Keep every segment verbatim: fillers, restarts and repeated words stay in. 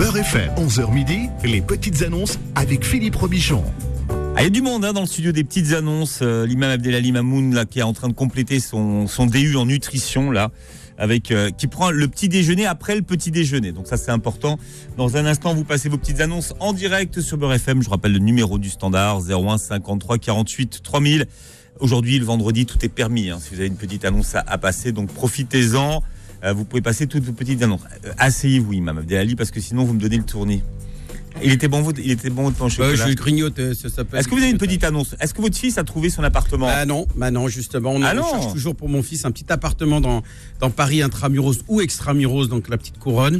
Beurre F M, onze heures midi, les petites annonces avec Philippe Robichon. Ah, il y a du monde hein, dans le studio des petites annonces. Euh, l'imam Abdelali Mamoun là, qui est en train de compléter son, son D U en nutrition là, avec euh, qui prend le petit déjeuner après le petit déjeuner. Donc ça c'est important. Dans un instant, vous passez vos petites annonces en direct sur Beurre F M. Je rappelle le numéro du standard zéro un cinquante-trois quarante-huit trois mille. Aujourd'hui, le vendredi, tout est permis. Hein, si vous avez une petite annonce à, à passer, donc profitez-en. Euh, vous pouvez passer toutes vos petites annonces. Euh, asseyez-vous, imam Abdelali, parce que sinon vous me donnez le tournis. Il était bon, il était bon votre pain au chocolat. Bah, je grignote, ça s'appelle. Est-ce que vous avez une petite annonce? Est-ce que votre fils a trouvé son appartement? Bah non, bah non, justement. On, ah on non. cherche toujours pour mon fils un petit appartement dans, dans Paris intramuros ou extramuros, donc la petite couronne.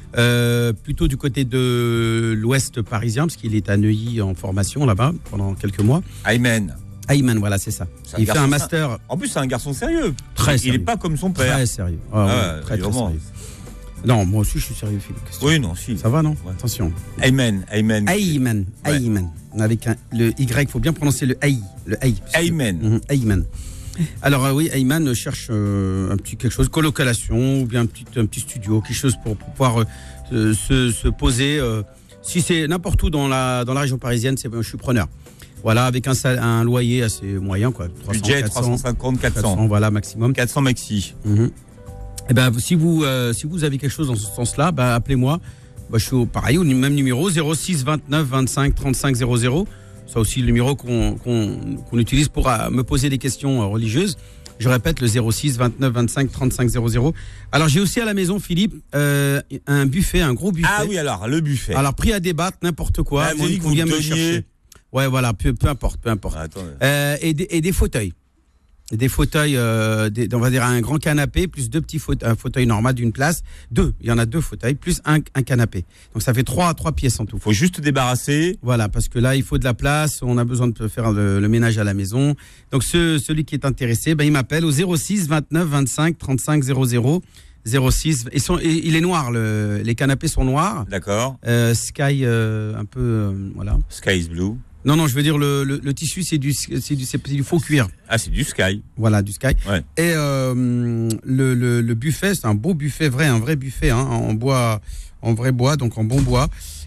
Euh, plutôt du côté de l'ouest parisien, parce qu'il est à Neuilly en formation là-bas pendant quelques mois. Aymen. Aymen, voilà, c'est ça. Il fait un master. En plus, c'est un garçon sérieux. Très il sérieux. Il n'est pas comme son père. Très sérieux. Ah, ah, ouais, très, très sérieux. Non, moi aussi je suis sérieux, Philippe. Oui, non, si. Ça va, non? Ouais. Attention. Aymen, Aymen. Aymen, ouais. Aymen. Avec un, le Y, il faut bien prononcer le Aï. Le Aï. Aymen. Que, mm, Aymen. Alors euh, oui, Ayman cherche euh, un petit quelque chose, colocation ou bien un petit, un petit studio, quelque chose pour, pour pouvoir euh, se, se poser. Euh, si c'est n'importe où dans la, dans la région parisienne, c'est, je suis preneur. Voilà, avec un, un loyer assez moyen, quoi. trois cents, budget trois cent cinquante, quatre cents. quatre cents, voilà, maximum. quatre cents maxi. Mm-hmm. Et ben, si vous, euh, si vous avez quelque chose dans ce sens-là, ben, appelez-moi. Ben, je suis au, pareil, au même numéro, zéro six vingt-neuf vingt-cinq trente-cinq zéro zéro. C'est aussi le numéro qu'on, qu'on, qu'on utilise pour euh, me poser des questions euh, religieuses. Je répète, le zéro six vingt-neuf vingt-cinq trente-cinq zéro zéro. Alors, j'ai aussi à la maison, Philippe, euh, un buffet, un gros buffet. Ah oui, alors, le buffet. Alors, prix à débattre, n'importe quoi. Ah, vous dit que vous vient me chercher. Ouais, voilà, peu, peu importe, peu importe. Ah, euh, et, des, et des fauteuils. Des fauteuils, euh, des, on va dire un grand canapé, plus deux petits fauteuils, un fauteuil normal d'une place. Deux, il y en a deux fauteuils, plus un, un canapé. Donc ça fait trois, trois pièces en tout. Faut juste débarrasser. Voilà, parce que là, il faut de la place, on a besoin de faire le, le ménage à la maison. Donc ce, celui qui est intéressé, ben, il m'appelle au zéro six vingt-neuf vingt-cinq trente-cinq zéro zéro. zéro six, et, son, et il est noir, le, les canapés sont noirs. D'accord. Euh, sky, euh, un peu, euh, voilà. Sky is blue. Non, non, je veux dire, le, le, le tissu, c'est du, c'est, du, c'est du faux cuir. Ah, c'est du Sky. Voilà, du Sky. Ouais. Et euh, le, le, le buffet, c'est un beau buffet, vrai, un vrai buffet, hein, en bois, en vrai bois, donc en bon bois.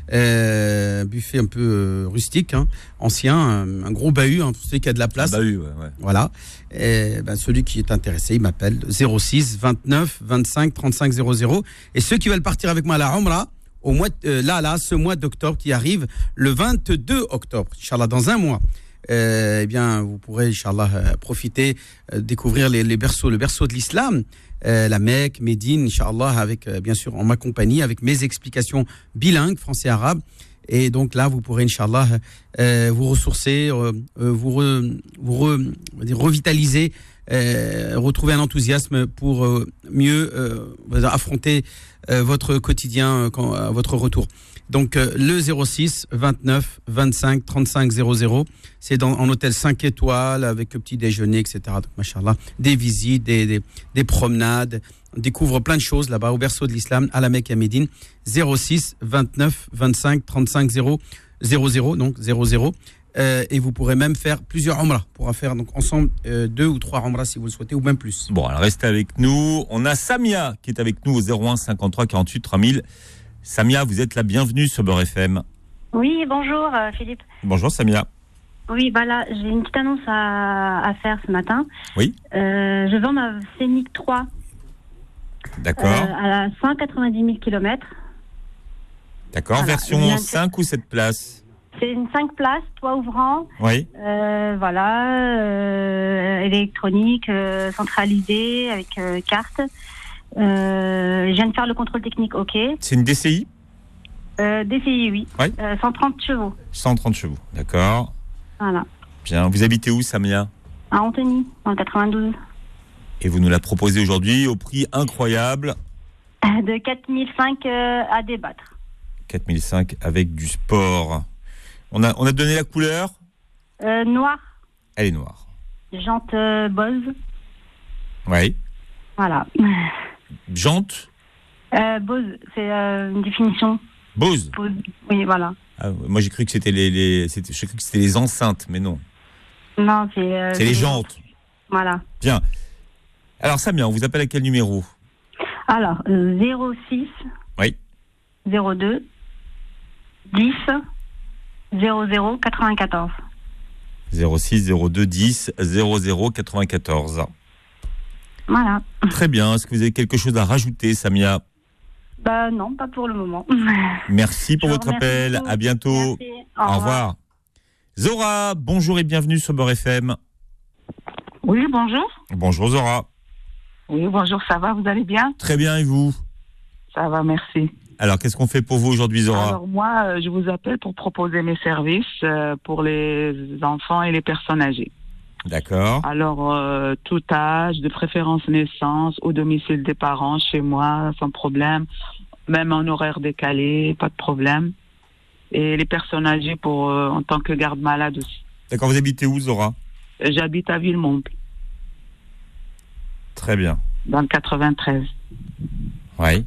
Euh, buffet un peu euh, rustique, hein, ancien, un, un gros bahut, hein, pour ceux qui a de la place. Un bahut, ouais, ouais. Voilà. Et ben, celui qui est intéressé, il m'appelle zéro six vingt-neuf vingt-cinq trente-cinq zéro zéro. Et ceux qui veulent partir avec moi à la Umrah, au mois de, euh, là, là, ce mois d'octobre qui arrive, le vingt-deux octobre, Inch'Allah, dans un mois, euh, eh bien, vous pourrez, Inch'Allah, euh, profiter, euh, découvrir les, les berceaux, le berceau de l'islam, euh, la Mecque, Médine, Inch'Allah, avec, euh, bien sûr, en ma compagnie, avec mes explications bilingues, français-arabe. Et donc là, vous pourrez, Inch'Allah, euh, vous ressourcer, euh, vous, re, vous re, on va dire, revitaliser, euh, retrouver un enthousiasme pour euh, mieux euh, affronter euh, votre quotidien euh, quand, à votre retour. Donc euh, le zéro six vingt-neuf vingt-cinq trente-cinq zéro zéro, c'est dans, en hôtel cinq étoiles avec petit déjeuner, et cetera. Donc, machallah, des visites, des, des, des promenades. On découvre plein de choses là-bas au berceau de l'islam, à la Mecque et à Médine. zéro six vingt-neuf vingt-cinq trente-cinq zéro zéro, donc zéro zéro. Euh, et vous pourrez même faire plusieurs umrahs. On pourra faire donc ensemble euh, deux ou trois umrahs si vous le souhaitez, ou même plus. Bon, alors restez avec nous. On a Samia qui est avec nous au zéro un cinquante-trois quarante-huit trois mille. Samia, vous êtes la bienvenue sur Beurre F M. Oui, bonjour euh, Philippe. Bonjour Samia. Oui, bah là, j'ai une petite annonce à, à faire ce matin. Oui. Euh, je vends ma Scénic trois. D'accord. Euh, à cent quatre-vingt-dix mille kilomètres. D'accord. Voilà. Version cinq ou sept places? C'est une cinq places, toit ouvrant. Oui. Euh, voilà. Euh, électronique, euh, centralisée, avec euh, carte. Euh, je viens de faire le contrôle technique, ok. C'est une D C I? euh, D C I, oui. Oui. Euh, cent trente chevaux. cent trente chevaux, d'accord. Voilà. Bien. Vous habitez où, Samia? À Antony, dans le quatre-vingt-douze. Et vous nous la proposez aujourd'hui au prix incroyable de quatre mille cinq euh, à débattre. quatre mille cinq avec du sport. On a, on a donné la couleur euh, Noir. Elle est noire. Jante euh, Bose. Oui. Voilà. Jante euh, Bose, c'est euh, une définition. Bose. Bose. Oui, voilà. Ah, moi j'ai cru que c'était les, les c'était, j'ai cru que c'était les enceintes, mais non. Non, c'est. Euh, c'est les jantes. Voilà. Bien. Alors Samia, on vous appelle à quel numéro? Alors, euh, zéro six. Oui. zéro deux. dix zéro zéro quatre-vingt-quatorze. zéro six zéro deux dix zéro zéro quatre-vingt-quatorze. Voilà. Très bien. Est-ce que vous avez quelque chose à rajouter, Samia? Bah non, pas pour le moment. Merci pour Je votre vous remercie appel. beaucoup. À bientôt. Merci. Au, Au revoir. revoir. Zora, bonjour et bienvenue sur Beurre F M. Oui, bonjour. Bonjour Zora. Oui, bonjour, ça va, vous allez bien? Très bien, et vous? Ça va, merci. Alors, qu'est-ce qu'on fait pour vous aujourd'hui, Zora? Alors moi, euh, je vous appelle pour proposer mes services euh, pour les enfants et les personnes âgées. D'accord. Alors, euh, tout âge, de préférence naissance, au domicile des parents, chez moi, sans problème, même en horaire décalé, pas de problème. Et les personnes âgées pour euh, en tant que garde-malade aussi. D'accord, vous habitez où, Zora? J'habite à Villemomble, Très bien. dans le quatre-vingt-treize. Oui.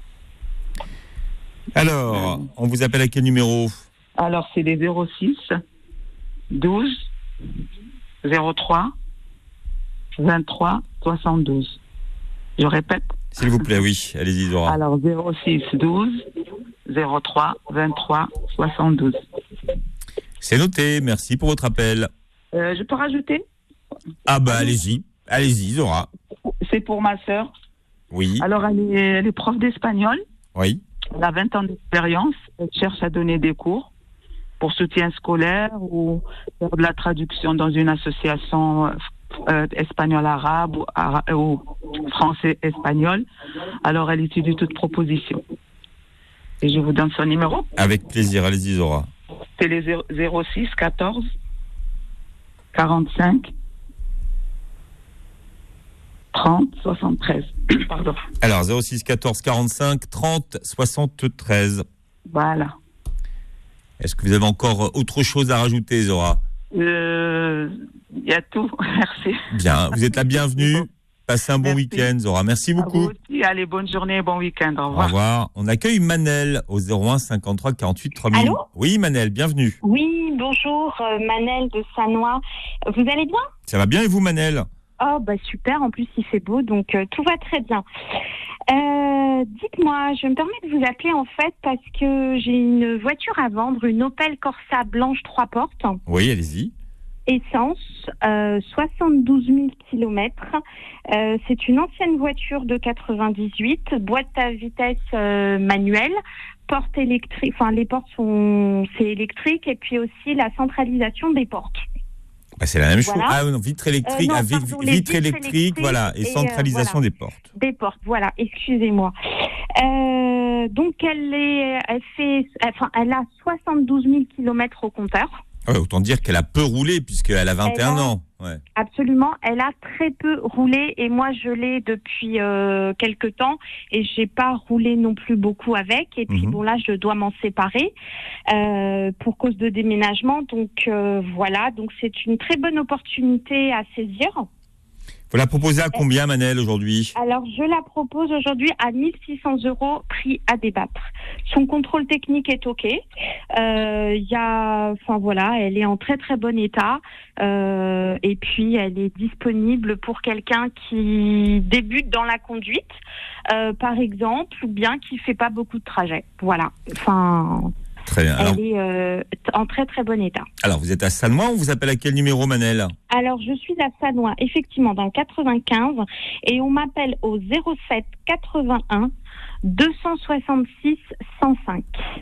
Alors, on vous appelle à quel numéro? Alors, c'est les zéro six douze zéro trois vingt-trois soixante-douze. Je répète. S'il vous plaît, oui. Allez-y, Zora. Alors, zéro six douze zéro trois vingt-trois soixante-douze. C'est noté. Merci pour votre appel. Euh, je peux rajouter? Ah bah, allez-y. Allez-y, Zora. C'est pour ma sœur. Oui. Alors, elle est, elle est prof d'espagnol. Oui. Elle a vingt ans d'expérience. Elle cherche à donner des cours pour soutien scolaire ou faire de la traduction dans une association euh, espagnol-arabe ou, ara- ou français-espagnol. Alors, elle étudie toute proposition. Et je vous donne son numéro. Avec plaisir. Allez-y, Zora. C'est les zéro six quatorze quarante-cinq trente soixante-treize. Pardon. Alors, zéro six quatorze quarante-cinq trente soixante-treize. Voilà. Est-ce que vous avez encore autre chose à rajouter, Zora? Euh, Il y a tout. Merci. Bien. Vous êtes la bienvenue. Passez un bon Merci. week-end, Zora. Merci À vous beaucoup. aussi. Allez, bonne journée, bon week-end. Au Au revoir. revoir. On accueille Manel au zéro un cinquante-trois quarante-huit trois mille. Allô? Oui, Manel, bienvenue. Oui, bonjour, euh, Manel de Sanois. Vous allez bien? Ça va bien et vous, Manel? Oh, bah super, en plus il fait beau, donc euh, tout va très bien. Euh, dites-moi, je me permets de vous appeler en fait parce que j'ai une voiture à vendre, une Opel Corsa blanche trois portes, Oui, allez-y. essence, euh, soixante-douze mille kilomètres. Euh, c'est une ancienne voiture de quatre-vingt-dix-huit, boîte à vitesse euh, manuelle, porte électrique, enfin les portes sont, c'est électrique et puis aussi la centralisation des portes. Bah, c'est la même chose. Voilà. Ah non, vitre électrique, Euh, non, ah, vi- pardon, les vitre vitres électrique, électriques voilà, et, et, euh, centralisation voilà. des portes. Des portes, voilà, excusez-moi. Euh, donc elle est, elle fait, enfin, elle a soixante-douze mille kilomètres au compteur. Ah ouais, autant dire qu'elle a peu roulé puisqu'elle a vingt et un Elle a- ans. Ouais. Absolument, elle a très peu roulé et moi je l'ai depuis euh, quelques temps et j'ai pas roulé non plus beaucoup avec. Et puis Mhm. bon là je dois m'en séparer euh, pour cause de déménagement. Donc euh, voilà, donc c'est une très bonne opportunité à saisir. Vous la proposez à combien, Manel, aujourd'hui? Alors, je la propose aujourd'hui à mille six cents euros, prix à débattre. Son contrôle technique est OK. Euh, Il y a, enfin voilà, elle est en très très bon état. Euh, et puis, elle est disponible pour quelqu'un qui débute dans la conduite, euh, par exemple, ou bien qui fait pas beaucoup de trajets. Voilà. Enfin, Très bien. Alors, elle est euh, t- en très très bon état. alors, vous êtes à Sanois, on vous appelle à quel numéro, Manel? Alors, je suis à Sanois, effectivement, dans le quatre-vingt-quinze, et on m'appelle au zéro sept quatre-vingt-un deux cent soixante-six cent cinq.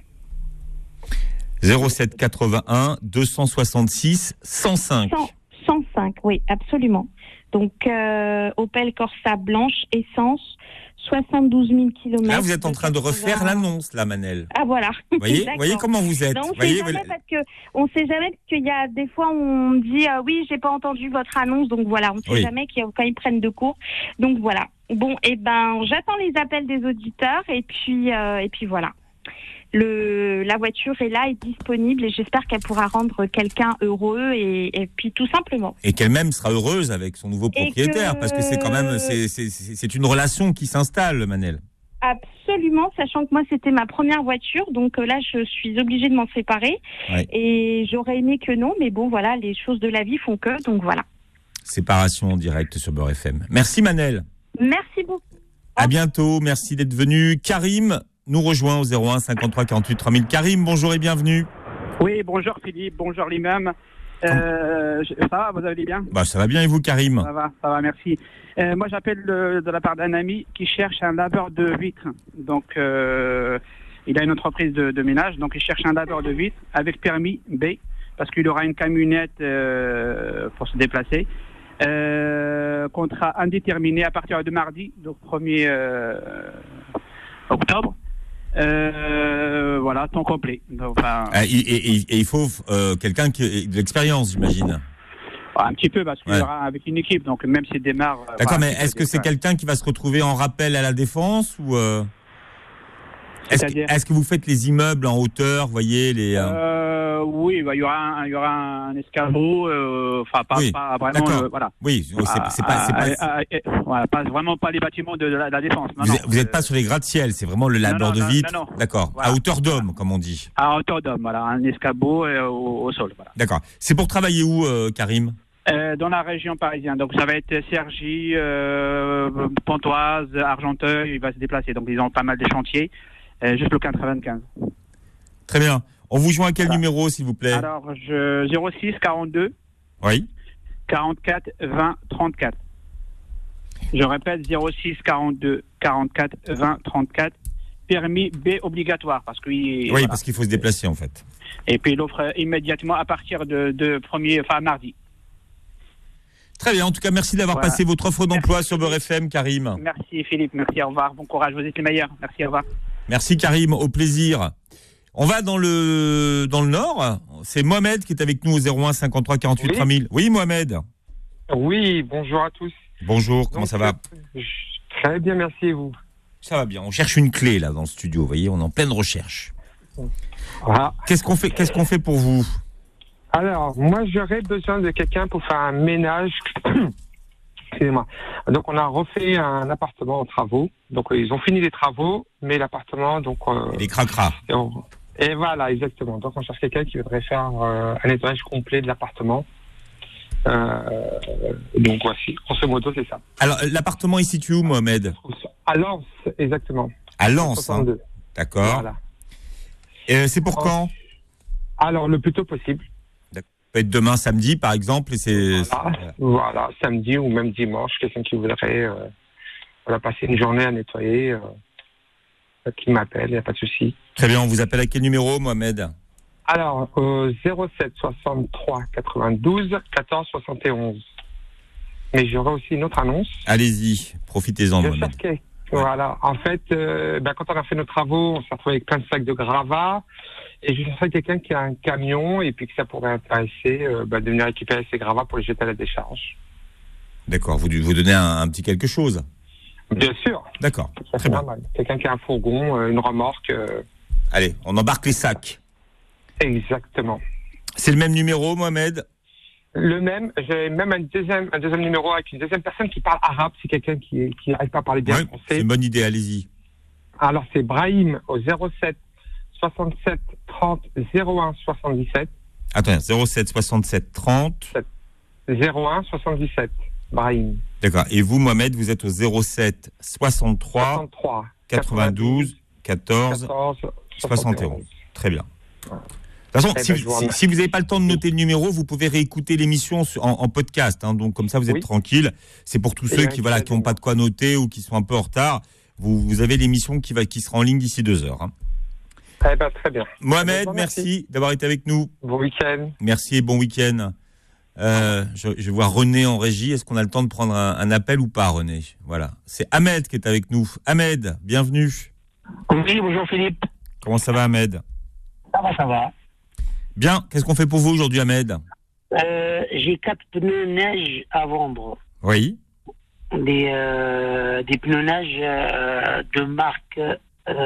zéro sept quatre-vingt-un deux cent soixante-six cent cinq. cent, cent cinq, oui, absolument. Donc, euh, Opel Corsa blanche, essence, soixante-douze mille kilomètres. Là, vous êtes en train de refaire l'annonce, là, Manel. Ah, voilà. Vous voyez, D'accord. voyez comment vous êtes. Non, on Vous sait voyez, jamais voilà. parce que on sait jamais parce qu'il y a des fois on me dit euh, oui j'ai pas entendu votre annonce donc voilà on sait Oui. jamais qu'il y a- quand ils prennent de cours donc voilà bon et ben j'attends les appels des auditeurs et puis euh, et puis voilà le la voiture est là est disponible et j'espère qu'elle pourra rendre quelqu'un heureux et, et puis tout simplement Et qu'elle-même sera heureuse avec son nouveau Et propriétaire, que- parce que c'est quand même, c'est, c'est, c'est c'est une relation qui s'installe, Manel. absolument sachant que moi c'était ma première voiture donc euh, là je suis obligée de m'en séparer Ouais. et j'aurais aimé que non mais bon voilà les choses de la vie font que donc voilà. Séparation en direct sur Beurre F M. Merci, Manel. Merci beaucoup. À bientôt. Merci d'être venu. Karim, nous rejoint au zéro un cinquante-trois quarante-huit trois mille. Karim, bonjour et bienvenue. Oui, bonjour Philippe, bonjour l'imam. Euh, je- ça va, vous allez bien? Bah, ça va bien et vous, Karim? Ça va, ça va, merci. Euh, moi, j'appelle de, de la part d'un ami qui cherche un laveur de vitres. Donc, euh, il a une entreprise de, de ménage, donc il cherche un laveur de vitres avec permis B, parce qu'il aura une camionnette euh, pour se déplacer. Euh, contrat indéterminé à partir de mardi, donc premier euh, octobre. Euh, voilà, temps complet. Donc, enfin, Ah, et, et- et- et il faut euh, quelqu'un qui a de l'expérience, j'imagine. un petit peu, parce qu'il Ouais. y aura avec une équipe, donc même s'il démarre. euh, D'accord, voilà, mais est-ce que c'est voilà. quelqu'un qui va se retrouver en rappel à la défense ou euh, est-ce, que, C'est-à-dire est-ce que vous faites les immeubles en hauteur, vous voyez les euh, Euh, oui, bah, il y aura un, il y aura un escabeau, euh, enfin pas, Oui, pas vraiment, d'accord. euh, voilà. Oui, c'est, c'est pas, c'est pas, Ah, ah, ah, voilà, pas vraiment pas les bâtiments de, de la, de la défense. Non, vous, non, êtes, vous êtes euh, pas sur les gratte-ciel, c'est vraiment le labeur non, de non, vitres. non, non. D'accord, Voilà. à hauteur d'homme, comme on dit. à hauteur d'homme, voilà, un escabeau euh, au, au sol, voilà. D'accord. C'est pour travailler où, euh, Karim? Euh, dans la région parisienne, donc ça va être Cergy, euh, Pontoise, Argenteuil, il va se déplacer, donc ils ont pas mal de chantiers, euh, juste le quatre-vingt-quinze. Très bien. On vous joint à quel Voilà. numéro, s'il vous plaît? Alors, je, zéro six quarante-deux Oui. quarante-quatre vingt trente-quatre. Je répète, zéro six quarante-deux quarante-quatre vingt trente-quatre. Permis B obligatoire, parce que oui, Oui, voilà. parce qu'il faut se déplacer, en fait. Et puis il offre immédiatement à partir de, de premier, enfin mardi. Très bien. En tout cas, merci d'avoir Voilà. passé votre offre d'emploi Merci. sur Beurre F M, Karim. Merci Philippe, merci, au revoir, bon courage, vous êtes les meilleurs. Merci, au revoir. Merci, Karim. Au plaisir. On va dans le dans le Nord. C'est Mohamed qui est avec nous au zéro un cinquante-trois quarante-huit Oui. trois mille. Oui, Mohamed. Oui, bonjour à tous. Bonjour. Comment Donc, ça va? euh, je- Très bien, merci et vous. Ça va bien. On cherche une clé là dans le studio. Vous voyez, on est en pleine recherche. Ah. Qu'est-ce qu'on fait Qu'est-ce qu'on fait pour vous? Alors, moi, j'aurais besoin de quelqu'un pour faire un ménage. Excusez-moi. Donc, on a refait un appartement en travaux. Donc, euh, ils ont fini les travaux, mais l'appartement, donc. euh, Et les cracras. et, on- et voilà, exactement. Donc, on cherche quelqu'un qui voudrait faire euh, un nettoyage complet de l'appartement. Euh, donc, voici. Grosso modo, c'est ça. Alors, l'appartement est situé où, Mohamed? À Lens, exactement. À Lens. Hein. soixante-deux. D'accord. Voilà. Et c'est pour quand? Alors, le plus tôt possible. Ça peut être demain, samedi, par exemple. Et c'est. Voilà, voilà, samedi ou même dimanche, quelqu'un qui voudrait euh, voilà, passer une journée à nettoyer, euh, qui m'appelle, il n'y a pas de souci. Très bien. On vous appelle à quel numéro, Mohamed? Alors, euh, zéro sept soixante-trois quatre-vingt-douze quatorze soixante et onze. Mais j'aurai aussi une autre annonce. Allez-y, profitez-en, Je Mohamed. cherchais. Voilà. En fait, euh, ben, quand on a fait nos travaux, on s'est retrouvé avec plein de sacs de gravats. Et je cherchais quelqu'un qui a un camion et puis que ça pourrait intéresser euh, ben, de venir récupérer ces gravats pour les jeter à la décharge. D'accord. Vous vous donnez un, un petit quelque chose. Bien sûr. D'accord. Ça Très c'est bien. normal. Quelqu'un qui a un fourgon, euh, une remorque. euh, Allez, on embarque les sacs. Exactement. C'est le même numéro, Mohamed? Le même, j'ai même un deuxième, un deuxième numéro avec une deuxième personne qui parle arabe. C'est quelqu'un qui qui n'arrive pas à parler bien Ouais, c'est français. une bonne idée. Allez-y. Alors c'est Brahim au zéro sept soixante-sept trente zéro un soixante-dix-sept. Attends, zéro sept soixante-sept trente. zéro un soixante-dix-sept. Brahim. D'accord. Et vous, Mohamed, vous êtes au zéro sept soixante-trois soixante-trois quatre-vingt-douze quatorze quatorze soixante et onze. Très bien. De toute façon, Eh si, ben, je vous si- remercie. si vous n'avez pas le temps de noter le numéro, vous pouvez réécouter l'émission sur- en, en podcast. Hein, donc comme ça, vous êtes Oui. tranquille. C'est pour tous Et ceux qui voilà qui n'ont exactement. pas de quoi noter ou qui sont un peu en retard. Vous, vous avez l'émission qui va qui sera en ligne d'ici deux heures. Hein. Eh ben, très bien. Mohamed, Je vous remercie. merci d'avoir été avec nous. Bon week-end. Merci et bon week-end. Euh, je, je vois René en régie. Est-ce qu'on a le temps de prendre un, un appel ou pas, René? Voilà. C'est Ahmed qui est avec nous. Ahmed, bienvenue. Oui, bonjour Philippe. Comment ça va, Ahmed? Ça va, ça va. Bien. Qu'est-ce qu'on fait pour vous aujourd'hui, Ahmed? Euh, j'ai quatre pneus neige à vendre. Oui. Des, euh, des pneus neige euh, de marque euh,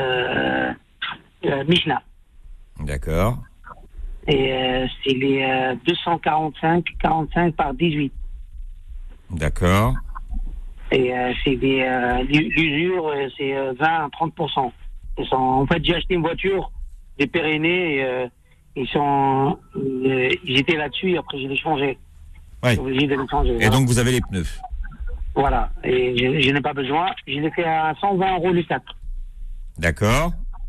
euh, Michelin. D'accord. Et euh, c'est les euh, deux cent quarante-cinq quarante-cinq par dix-huit. D'accord. Et euh, c'est des euh, l'usure, euh, c'est euh, vingt à trente pour cent. Ils sont, en fait, j'ai acheté une voiture, des Pyrénées, et euh, ils sont, euh, ils étaient là-dessus, et après je l'ai changé. Oui. Obligé de les changer. Et Voilà. donc vous avez les pneus. Voilà, et je, je n'ai pas besoin. Je l'ai fait à cent vingt euros le sac. D'accord.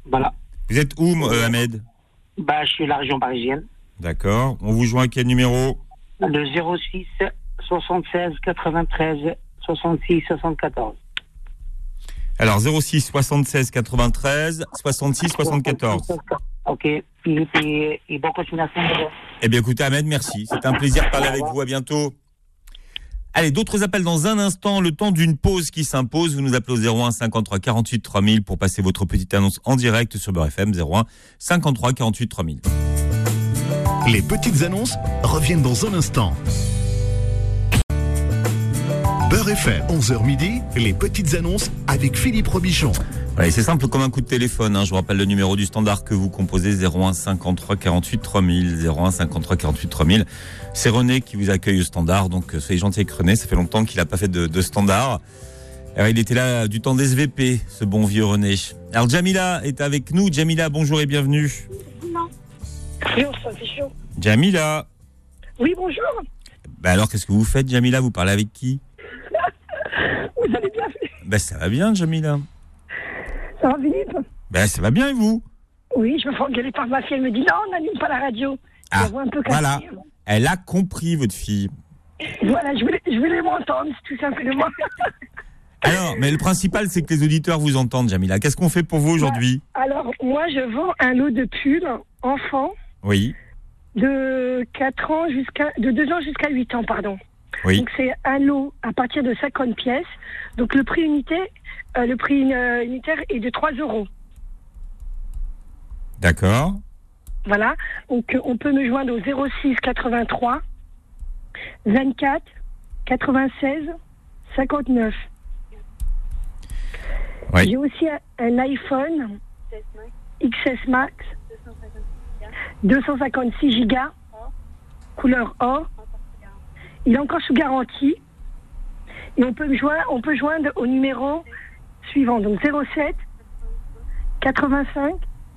Voilà. Vous êtes où, euh, Ahmed? Bah, je suis la région parisienne. D'accord. On vous joint à quel numéro? Le zéro six soixante-seize quatre-vingt-treize soixante-six soixante-quatorze. Alors, zéro six soixante-seize quatre-vingt-treize soixante-six soixante-quatorze. Ok. Philippe et, et bonne continuation. Eh bien, écoutez, Ahmed, merci. C'était un plaisir de parler avec vous. À bientôt. Allez, d'autres appels dans un instant. Le temps d'une pause qui s'impose. Vous nous appelez au zéro un cinquante-trois quarante-huit trois mille pour passer votre petite annonce en direct sur Beurre F M. zéro un cinquante-trois quarante-huit trois mille. Les petites annonces reviennent dans un instant. Beurre F M, onze heures midi, les petites annonces avec Philippe Robichon. Voilà, c'est simple comme un coup de téléphone. Hein. Je vous rappelle le numéro du standard que vous composez, zéro un cinquante-trois quarante-huit trois mille. zéro un cinquante-trois quarante-huit trois mille. C'est René qui vous accueille au standard, donc soyez gentil avec René. Ça fait longtemps qu'il n'a pas fait de, de standard. Alors, il était là du temps des S V P, ce bon vieux René. Alors Jamila est avec nous. Jamila, bonjour et bienvenue. Non. Oui, ça fait chaud. Jamila. Oui, bonjour. Bah alors, qu'est-ce que vous faites, Jamila? Vous parlez avec qui? Vous allez bien? Bah ça va bien, Jamila. Ça va, Philippe? Bah ça va bien, et vous? Oui, je me fais engueuler par ma fille. Elle me dit non, on n'anime pas la radio. Ah, la voix un peu cassée. voilà. Elle a compris, votre fille. Voilà, je voulais, je voulais m'entendre, tout simplement. Alors, mais le principal, c'est que les auditeurs vous entendent, Jamila. Qu'est-ce qu'on fait pour vous aujourd'hui? Alors, moi, je vends un lot de pulls enfants. Oui. De quatre ans jusqu'à, de deux ans jusqu'à huit ans, pardon. Oui. Donc, c'est un lot à partir de cinquante pièces. Donc, le prix unité, euh, le prix euh, unitaire est de trois euros. D'accord. Voilà. Donc, euh, on peut me joindre au zéro six quatre-vingt-trois vingt-quatre quatre-vingt-seize cinquante-neuf. Oui. J'ai aussi un, un iPhone X S Max deux cent cinquante-six gigas couleur or. Il est encore sous garantie. Et on peut me joindre, on peut joindre au numéro suivant, donc zéro sept quatre-vingt-cinq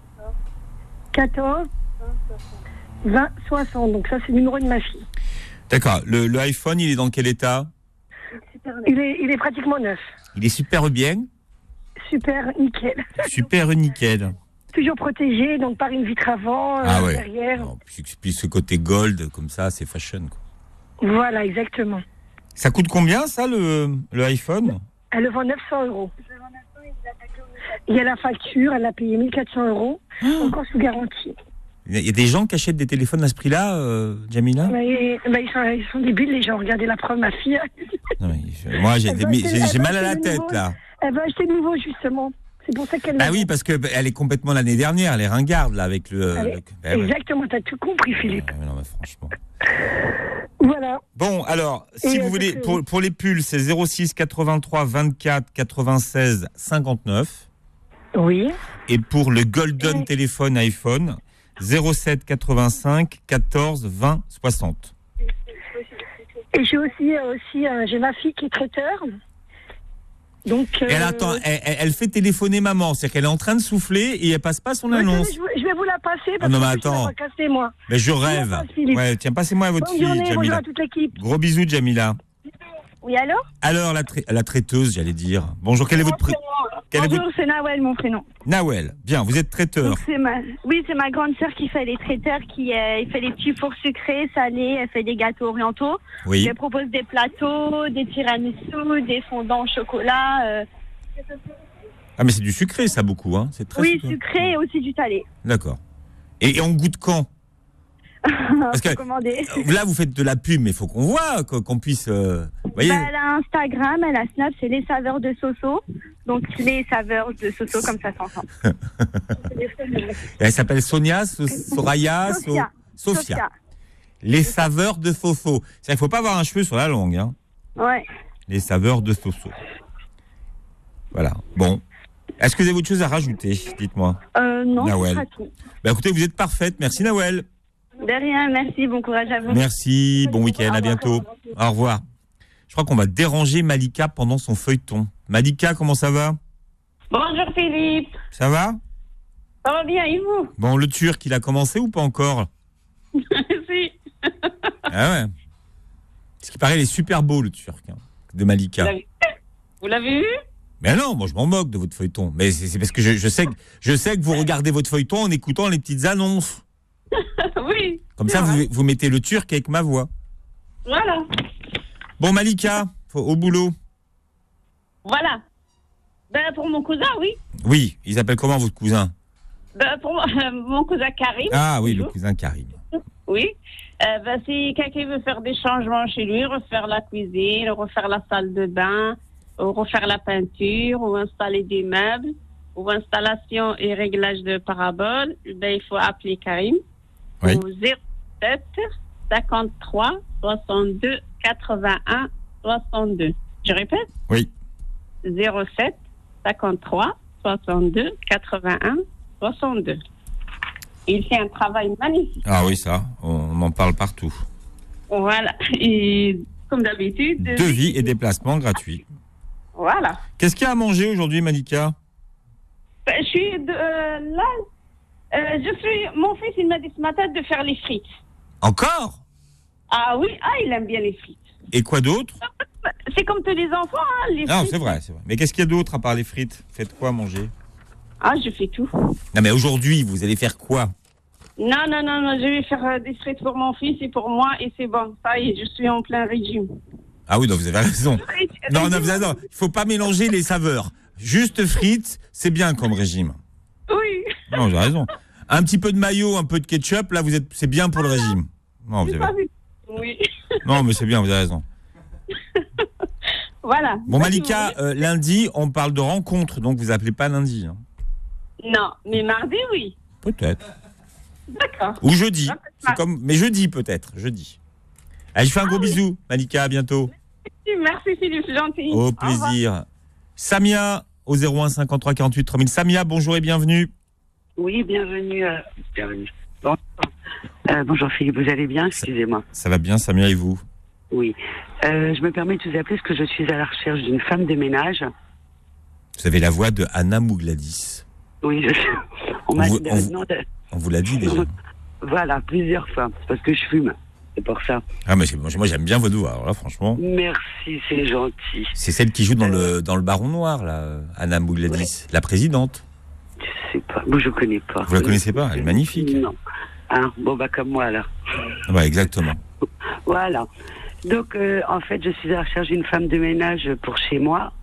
quatorze vingt soixante. Donc ça, c'est le numéro de ma fille. D'accord. Le, le iPhone, il est dans quel état? Il est, il est pratiquement neuf. Il est super bien. Super nickel. Super nickel. Toujours protégé, donc par une vitre avant, Ah euh, ouais. derrière. Non, puis, puis ce côté gold, comme ça, c'est fashion, quoi. Voilà, exactement. Ça coûte combien, ça, le, le iPhone? Elle le vend neuf cents euros. Il y a la facture, elle a payé mille quatre cents euros, encore sous garantie. Il y a des gens qui achètent des téléphones à ce prix-là, euh, Jamila? Mais, mais ils, sont, ils sont débiles, les gens. Regardez la preuve, ma fille. Non, mais je- Moi, j'ai Elle des- veut acheter- j'ai elle j'ai veut mal à la acheter le tête, nouveau. là. Elle va acheter de nouveau, justement. C'est pour ça qu'elle Ah le oui, vend. parce qu'elle est complètement l'année dernière, elle est ringarde, là, avec le... Elle est- le- ben ouais. Exactement, t'as tout compris, Philippe. Ouais, non, mais franchement. Voilà. Bon, alors, si Et, vous euh, voulez, donc, pour, pour les pulls, c'est zéro six quatre-vingt-trois vingt-quatre quatre-vingt-seize cinquante-neuf. Oui. Et pour le Golden Et- téléphone iPhone, zéro sept quatre-vingt-cinq quatorze vingt soixante. Et j'ai aussi, euh, aussi euh, j'ai ma fille qui est traiteur. Donc, euh, Et elle attend, elle, elle- elle fait téléphoner maman, c'est qu'elle est en train de souffler et elle passe pas son ouais, annonce. je, vais- je vais vous la passer Ah parce non, que mais je suis attends. pas cassée, moi. Mais je vous la rêve. passe, Philippe. Ouais, tiens, passez-moi à votre Bonne fille, journée, bonjour Jamila. à toute l'équipe. Gros bisous, Jamila. Oui, allô? Alors, la, trai- la traiteuse, j'allais dire. Bonjour, quel est votre prix? Quel est Bonjour, votre... c'est Nawel, mon prénom. Nawel. Bien, vous êtes traiteur. Donc, c'est ma... Oui, c'est ma grande sœur qui fait les traiteurs, qui euh, fait les petits fours sucrés, salés, elle fait des gâteaux orientaux. Oui. Elle propose des plateaux, des tiramisu, des fondants au chocolat. euh, Ah, mais c'est du sucré, ça, beaucoup, hein. C'est très Oui, sucré. sucré et aussi du salé. D'accord. Et, et on goûte quand? Parce que Faut commander. là, vous faites de la pub, mais il faut qu'on voit, qu'on qu'on puisse... euh, Vous voyez Bah, elle a Instagram, elle a Snap, c'est les saveurs de Soso. Donc, les saveurs de Soso, comme ça s'entend. Elle s'appelle Sonia, So- Soraya, So- Sophia. Sophia. Sophia. Les saveurs de Fofo. Il ne faut pas avoir un cheveu sur la langue. Hein. Ouais. Les saveurs de Soso. Voilà. Bon. Est-ce que vous avez autre chose à rajouter? Dites-moi. Euh, non, Nawel. ce sera tout. Bah, écoutez, vous êtes parfaite. Merci, Nawel. De rien, merci, bon courage à vous. Merci. Bon week-end. À bientôt. Au revoir. Je crois qu'on va déranger Malika pendant son feuilleton. Malika, comment ça va? Bonjour Philippe. Ça va? Ça va bien, et vous? Bon, le Turc, il a commencé ou pas encore? Si. Ah ouais. Ce qui paraît, il est super beau, le Turc, hein, de Malika. Vous l'avez- Vous l'avez eu? Mais non, moi je m'en moque de votre feuilleton. Mais c'est, c'est parce que je, je, sais que je sais que vous regardez votre feuilleton en écoutant les petites annonces. Oui. Comme ça, vous, vous mettez le turc avec ma voix. Voilà. Bon, Malika, faut- au boulot. Voilà. Ben, pour mon cousin, oui. Oui, il s'appelle comment votre cousin? Ben, pour moi, mon cousin Karim. Ah oui, le cousin Karim. Oui. Euh, ben, si quelqu'un veut faire des changements chez lui, refaire la cuisine, refaire la salle de bain, ou refaire la peinture, ou installer des meubles, ou installation et réglage de parabole, ben, il faut appeler Karim Oui. au zéro sept cinquante-trois soixante-deux quatre-vingt-un soixante-deux. Je répète? Oui. zéro sept cinquante-trois soixante-deux quatre-vingt-un soixante-deux. Il fait un travail magnifique. Ah oui, ça, on en parle partout. Voilà. Et comme d'habitude. Devis et déplacement gratuits. Voilà. Qu'est-ce qu'il y a à manger aujourd'hui, Malika? Ben, je suis de, euh, là. euh, je suis. Mon fils, il m'a dit ce matin de faire les frites. Encore? Ah oui, ah, il aime bien les frites. Et quoi d'autre? C'est comme tous les enfants, hein, les Non, frites. c'est vrai, c'est vrai. Mais qu'est-ce qu'il y a d'autre à part les frites? Faites quoi à manger? Ah, je fais tout. Non, mais aujourd'hui, vous allez faire quoi? Non, non, non, non, je vais faire euh, des frites pour mon fils et pour moi et c'est bon. Ça y est, je suis en plein régime. Ah oui, non, vous avez raison. Non, non, vous avez raison. Il faut pas mélanger les saveurs. Juste frites, c'est bien comme régime. Oui. Non, j'ai raison. Un petit peu de mayo, un peu de ketchup, là, vous êtes, c'est bien pour le régime. Non, vous avez... Oui. non, mais c'est bien, vous avez raison. Voilà. Bon, Malika, euh, lundi, on parle de rencontre, donc vous appelez pas lundi. Hein. Non, mais mardi, oui. Peut-être. D'accord. Ou jeudi. C'est comme... Mais jeudi, peut-être. Jeudi. Allez, je fais un gros bisou, Malika, à bientôt. Merci Philippe, c'est gentil. Au revoir. plaisir. Samia, au zéro un cinquante-trois quarante-huit trois mille. Samia, bonjour et bienvenue. Oui, bienvenue. euh, bienvenue. Bon. Euh, bonjour Philippe, vous allez bien? Excusez-moi. Ça va bien, Samia, et vous? Oui. Euh, je me permets de vous appeler parce que je suis à la recherche d'une femme de ménage. Vous avez la voix de Anna Mougladis. Oui, je... on m'a vous- dit on vous- maintenant de- On vous l'a dit déjà. Voilà, plusieurs fois. C'est parce que je fume. C'est pour ça. Ah, mais c'est- moi, j'aime bien votre voix, alors là, franchement. Merci, c'est gentil. C'est celle qui joue dans le, dans le Baron Noir, là, Anna Mougladis, la présidente. Je sais pas. Moi, je connais pas. Vous la connaissez pas? Elle est magnifique. Non. Ah, bon, bah, comme moi, alors. Ah bah, exactement. Voilà. Donc, euh, en fait, je suis à la recherche d'une femme de ménage pour chez moi.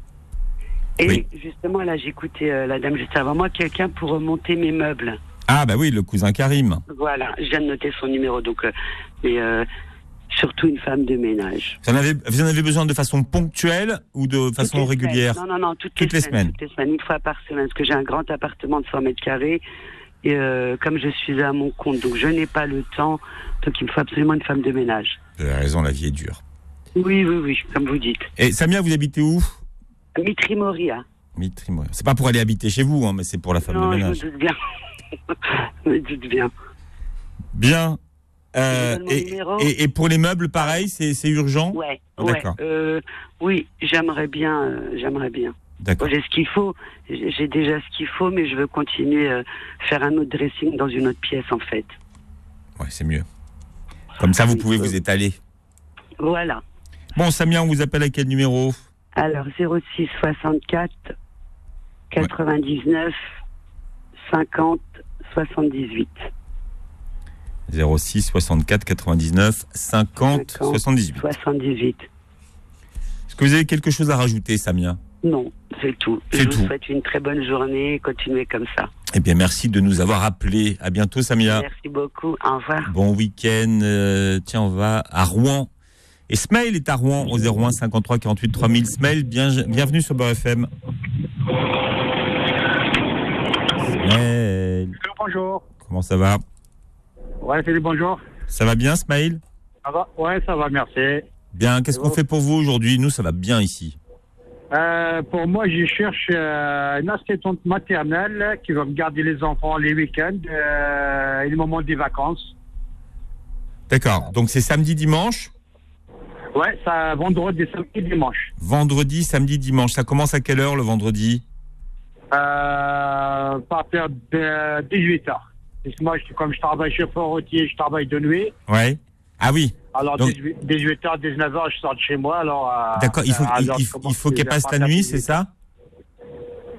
Et justement, là, j'écoutais euh, la dame juste avant moi, quelqu'un pour remonter mes meubles. Ah, bah oui, le cousin Karim. Voilà, je viens de noter son numéro. Donc, euh, et, euh, surtout une femme de ménage. Vous en, avez, vous en avez besoin de façon ponctuelle ou de façon Toutes les régulière? semaines. Non, non, non, toutes, Toutes les semaines. Toutes les semaines, une fois par semaine, parce que j'ai un grand appartement de cent mètres carrés. Et euh, comme je suis à mon compte, donc je n'ai pas le temps, donc il me faut absolument une femme de ménage. Vous avez raison, la vie est dure. Oui, oui, oui, comme vous dites. Et Samia, vous habitez où? Mitri Moria. Mitri Moria. C'est pas pour aller habiter chez vous, hein, mais c'est pour la femme Non, de je me ménage. doute bien. je me doute bien. Bien. Euh, Je donne mon et, numéro. et, et pour les meubles, pareil, c'est, c'est urgent? Ouais, Ah, ouais. d'accord. Euh, oui, j'aimerais bien, euh, j'aimerais bien. D'accord. Moi, j'ai ce qu'il faut, j'ai j'ai déjà ce qu'il faut, mais je veux continuer à faire un autre dressing dans une autre pièce, en fait. Ouais, c'est mieux. Comme ça, vous pouvez vous étaler. Voilà. Bon, Samia, on vous appelle à quel numéro? Alors, zéro six soixante-quatre quatre-vingt-dix-neuf cinquante soixante-dix-huit. zéro six soixante-quatre quatre-vingt-dix-neuf cinquante soixante-dix-huit. soixante-dix-huit. Est-ce que vous avez quelque chose à rajouter, Samia? Non, c'est tout. C'est je tout. vous souhaite une très bonne journée, continuez comme ça. Eh bien, merci de nous avoir appelés. À bientôt, Samia. Merci beaucoup, au revoir. Bon week-end. Euh, tiens, on va à Rouen. Et Smail est à Rouen au zéro un cinquante-trois quarante-huit trois mille. Smail, bien, bienvenue sur Beurre F M. Smail. Bonjour. Comment ça va? Ouais, Philippe, bonjour. Ça va bien, Smail? Ça va? Ouais, ça va, merci. Bien, qu'est-ce qu'on fait pour vous aujourd'hui? Nous, ça va bien ici. Euh, pour moi, je cherche euh, une assistante maternelle qui va me garder les enfants les week-ends euh, et le moment des vacances. D'accord, donc c'est samedi, dimanche? Ouais, ça vendredi, samedi, dimanche. Vendredi, samedi, dimanche. Ça commence à quelle heure le vendredi? Euh, à partir de dix-huit heures. Parce que moi, je, comme je travaille chauffeur routier, je travaille de nuit. Ouais. Ah oui. Alors, Donc- dix-huit heures, dix-neuf heures, je sors de chez moi. Alors, euh, D'accord, il faut, à il, l'heure il- je commence il faut qu'elle déjà passe à la partir de nuit, dix-huit c'est ça?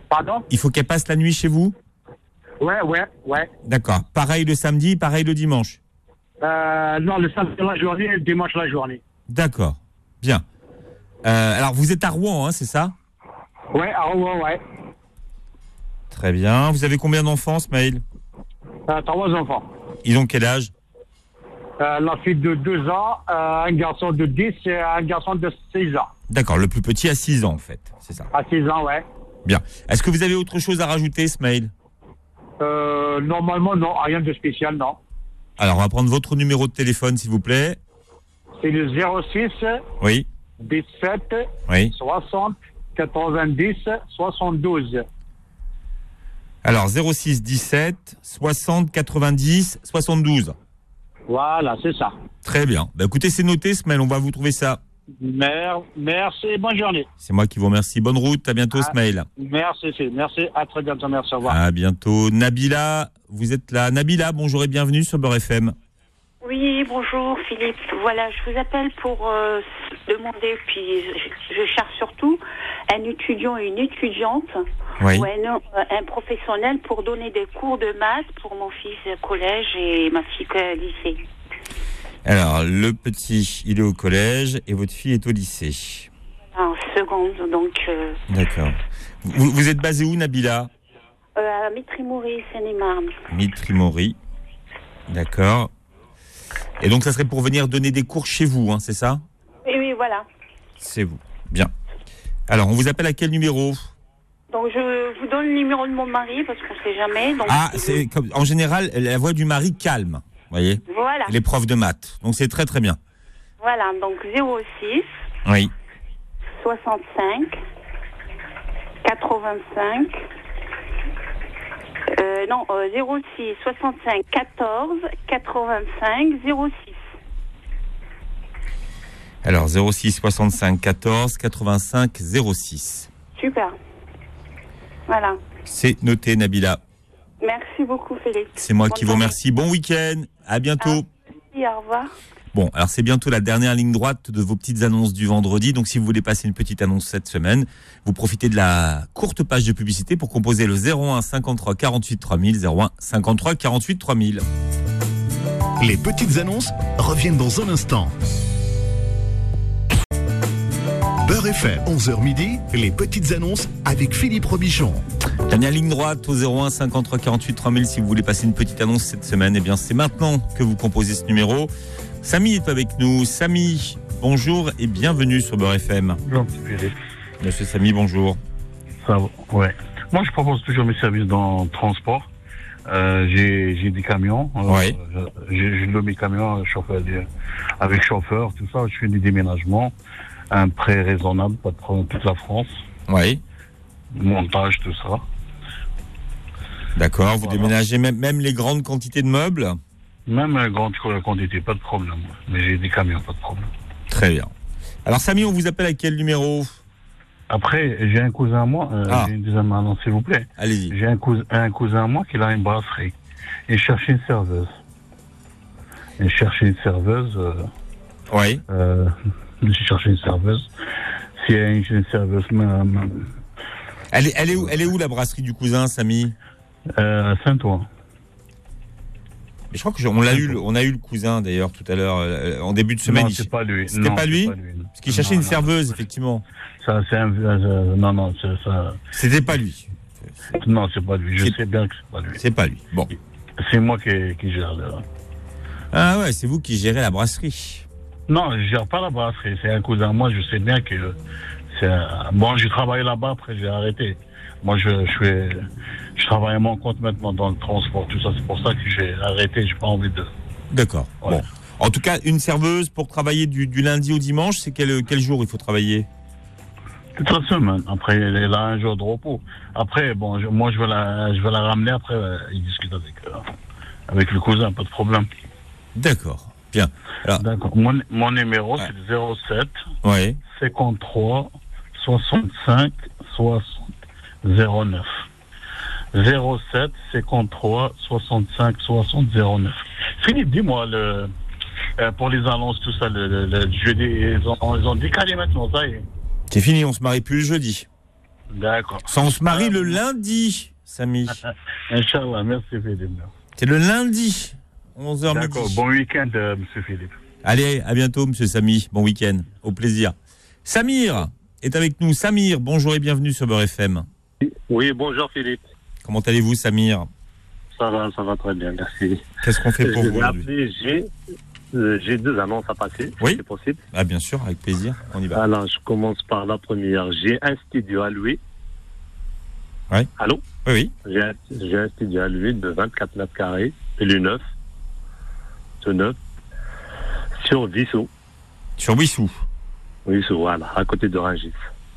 Pardon? Il faut qu'elle passe la nuit chez vous? Ouais, ouais, ouais. D'accord. Pareil le samedi, pareil le dimanche? Euh, non, le samedi la journée et le dimanche la journée. D'accord. Bien. Euh, alors, vous êtes à Rouen, hein, c'est ça? Ouais, à Rouen, ouais. Très bien. Vous avez combien d'enfants, Smaïl? Euh, trois enfants. Ils ont quel âge? Euh, la fille de deux ans, euh, un garçon de dix et un garçon de six ans. D'accord. Le plus petit a six ans, en fait. C'est ça. À six ans, ouais. Bien. Est-ce que vous avez autre chose à rajouter, Smaïl? Euh, normalement, non. Rien de spécial, non. Alors, on va prendre votre numéro de téléphone, s'il vous plaît. C'est le zéro six Oui. dix-sept Oui. soixante quatre-vingt-dix soixante-douze. Alors, zéro six dix-sept soixante quatre-vingt-dix soixante-douze. Voilà, c'est ça. Très bien. Bah, écoutez, c'est noté, Smaïl. On va vous trouver ça. Mer- Merci, bonne journée. C'est moi qui vous remercie. Bonne route. À bientôt, Ah, Smaïl. Merci, c'est- merci. À très bientôt. Merci. Au revoir. À bientôt. Nabila, vous êtes là. Nabila, bonjour et bienvenue sur Beurre F M. Oui, bonjour Philippe. Voilà, je vous appelle pour euh, demander, puis je, je cherche surtout un étudiant et une étudiante Oui. ou un, euh, un professionnel pour donner des cours de maths pour mon fils au collège et ma fille au lycée. Alors, le petit, il est au collège et votre fille est au lycée. En seconde, donc euh, D'accord. Vous, vous êtes basé où, Nabila? euh, à Mitry-Maury, Seine-et-Marne. Mitry-Maury. D'accord. Et donc, ça serait pour venir donner des cours chez vous, hein, c'est ça? Oui, oui, voilà. C'est vous. Bien. Alors, on vous appelle à quel numéro? Donc je vous donne le numéro de mon mari parce qu'on ne sait jamais. Donc, Ah, c'est comme, en général, la voix du mari calme, vous voyez? Voilà. Les profs de maths. Donc, c'est très, très bien. Voilà, donc zéro six Oui. soixante-cinq quatre-vingt-cinq euh, non euh, zéro six soixante-cinq quatorze quatre-vingt-cinq zéro six. Alors, zéro six soixante-cinq quatorze quatre-vingt-cinq zéro six. Super. Voilà. C'est noté, Nabila. Merci beaucoup Félix. C'est moi Bonne qui vous journée. remercie. Bon week-end. À bientôt. Merci, au revoir. Bon, alors c'est bientôt la dernière ligne droite de vos petites annonces du vendredi. Donc si vous voulez passer une petite annonce cette semaine, vous profitez de la courte page de publicité pour composer le zéro un cinquante-trois quarante-huit trois mille, zéro un cinquante-trois quarante-huit trois mille. Les petites annonces reviennent dans un instant. Beurre F M, onze heures midi, les petites annonces avec Philippe Robichon. Dernière ligne droite au zéro un cinquante-trois quarante-huit trois mille si vous voulez passer une petite annonce cette semaine. Eh bien, c'est maintenant que vous composez ce numéro. Samy est avec nous. Samy, bonjour et bienvenue sur Beurre F M. Bonjour, Philippe. Monsieur Samy, bonjour. Ça va, ouais. Moi, je propose toujours mes services dans le transport. Euh, j'ai, j'ai des camions. Euh, ouais. J'ai, j'ai de mes camions chauffeur, avec chauffeur, tout ça. Je fais des déménagements. Un prêt raisonnable, pas de problème, toute la France. Oui. Montage, tout ça. D'accord. Vous voilà. Déménagez même, même les grandes quantités de meubles? Même une grande quantité, pas de problème. Mais j'ai des camions, pas de problème. Très bien. Alors, Samy, on vous appelle à quel numéro? Après, j'ai un cousin à moi. Euh, ah. J'ai une deuxième annonce, s'il vous plaît. Allez-y. J'ai un cousin, un cousin à moi qui a une brasserie. Il cherche une serveuse. Il cherche une serveuse. Euh, oui. Euh, il cherche une serveuse. S'il y a une, une serveuse. Ma, ma... Elle, est, elle, est où, elle est où la brasserie du cousin, Samy? euh, Saint-Ouen. Mais je crois que je, on l'a eu, on a eu le cousin d'ailleurs tout à l'heure euh, en début de semaine. Non, c'est pas lui. C'était non, pas lui, pas lui. Parce qu'il cherchait non, une non, serveuse, effectivement. Ça, c'est un, euh, non, non, c'est ça. C'était pas lui. Non, c'est pas lui. Je sais bien que c'est pas lui. C'est pas lui. Bon. C'est moi qui, qui gère. Là. Ah ouais, c'est vous qui gérez la brasserie. Non, je gère pas la brasserie. C'est un cousin. Moi, je sais bien que c'est un... bon. J'ai travaillé là-bas. Après, j'ai arrêté. Moi, je, je fais, je travaille à mon compte maintenant dans le transport, tout ça. C'est pour ça que j'ai arrêté. J'ai pas envie de. D'accord. Ouais. Bon. En tout cas, une serveuse pour travailler du, du lundi au dimanche, c'est quel, quel jour il faut travailler? Toute la semaine. Après, elle a un jour de repos. Après, bon, je, moi, je vais la, je vais la ramener. Après, euh, il discute avec, euh, avec le cousin, pas de problème. D'accord. Bien. Alors... D'accord. Mon, mon numéro, ouais. C'est le zéro sept ouais. cinquante-trois soixante-cinq soixante zéro neuf. zéro sept cinquante-trois soixante-cinq soixante zéro neuf. Philippe, dis-moi, le, euh, pour les annonces, tout ça, le, le, le jeudi, ils ont, ils ont décalé maintenant, ça y est. C'est fini, on se marie plus le jeudi. D'accord. Ça, on se marie le lundi, Samy. Inch'Allah, merci Philippe. C'est le lundi, onze heures midi. D'accord, bon week-end, euh, monsieur Philippe. Allez, à bientôt, monsieur Samy. Bon week-end, au plaisir. Samir est avec nous. Samir, bonjour et bienvenue sur Beurre F M. Oui, bonjour Philippe. Comment allez-vous, Samir? Ça va, ça va très bien, merci. Qu'est-ce qu'on fait pour Je vous vais aujourd'hui? appeler, j'ai, euh, j'ai deux annonces à passer, Oui. si c'est possible. Ah, bien sûr, avec plaisir. On y va. Alors, je commence par la première. J'ai un studio à louer. Ouais. Allô? Oui, oui. J'ai un, j'ai un studio à louer de vingt-quatre mètres carrés, il est neuf, tout neuf, sur Vissou. Sur Wissou. Vissou, voilà, à côté de Rungis.